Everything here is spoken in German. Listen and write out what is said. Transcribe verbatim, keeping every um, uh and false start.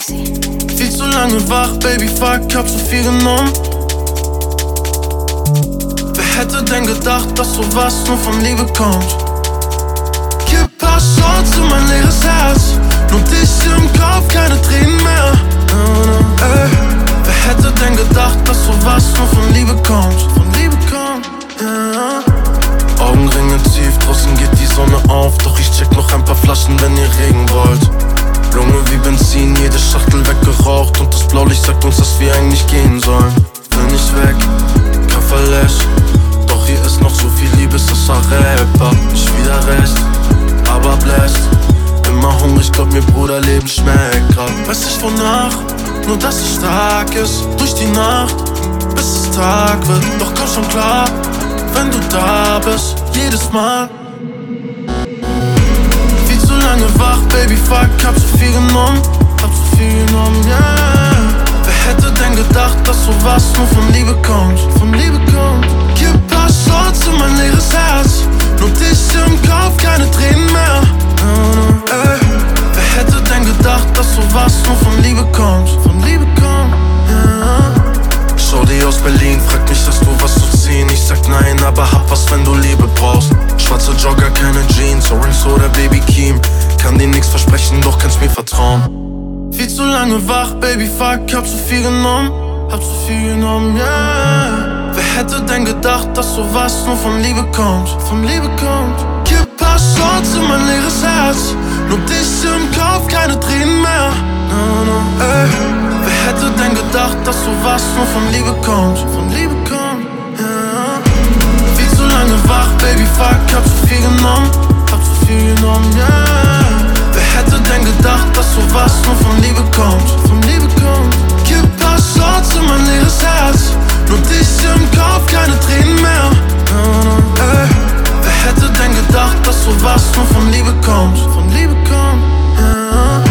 Sexy. Viel zu lange wach, Baby, fuck, hab zu viel genommen. Wer hätte denn gedacht, dass sowas nur von Liebe kommt? Gib paar Shots in mein leeres Herz, nur dich im Kopf, keine Tränen mehr. Ey, wer hätte denn gedacht, dass sowas nur von Liebe kommt? Von Liebe kommt, ja. Augenringe tief, draußen geht die Sonne auf. Doch ich check noch ein paar Flaschen, wenn ihr Regen wollt. Lunge wie Benzin, jede Schachtel weggeraucht. Und das Blaulicht sagt uns, dass wir eigentlich gehen sollen. Will nicht weg, Kaffer lässt. Doch hier ist noch so viel Liebe, das war Rapper. Nicht wieder recht, aber bläst. Immer hungrig, glaub mir Bruder, Leben schmeckt grad. Weiß nicht wonach, nur dass es stark ist. Durch die Nacht, bis es Tag wird. Doch komm schon klar, wenn du da bist, jedes Mal. Viel zu lange wach, Baby, fuck, hab zu viel genommen. Hab zu viel genommen, yeah. Wer hätte denn gedacht, dass sowas nur von Liebe kommt? Von Liebe kommt. Gib paar Shots in mein leeres Herz, nur dich im Kopf, keine Tränen mehr. Ey, wer hätte denn gedacht, dass sowas nur von Liebe kommt? Von Liebe kommt, yeah. Schau dir aus Berlin, frag mich, hast du was zu ziehen? Ich sag nein, aber hab was, wenn du Liebe brauchst. Schwarze Jogger, keine Jeans, Orange oder Baby Keem. Kann dir nix versprechen, doch kannst mir vertrauen. Viel zu lange wach, Baby, fuck, hab zu viel genommen. Hab zu viel genommen, yeah. Wer hätte denn gedacht, dass sowas nur von Liebe kommt? Von Liebe kommt. Gib paar Shots in mein leeres Herz, nur dich im Kopf, keine Tränen mehr. No, no, ey. Wer hätte denn gedacht, dass sowas nur von Liebe kommt? Von Liebe kommt, ja. Viel zu lange wach, Baby, fuck, hab zu viel genommen. Hab zu viel genommen, yeah. Wer hätte denn gedacht, dass sowas nur von Liebe kommt? Von Liebe kommt. Gib paar Shots in mein leeres Herz, nur dich im Kopf, keine Tränen mehr. No, no, ey. Wer hätte denn gedacht, dass sowas nur von Liebe kommt? Von Liebe kommt, ja.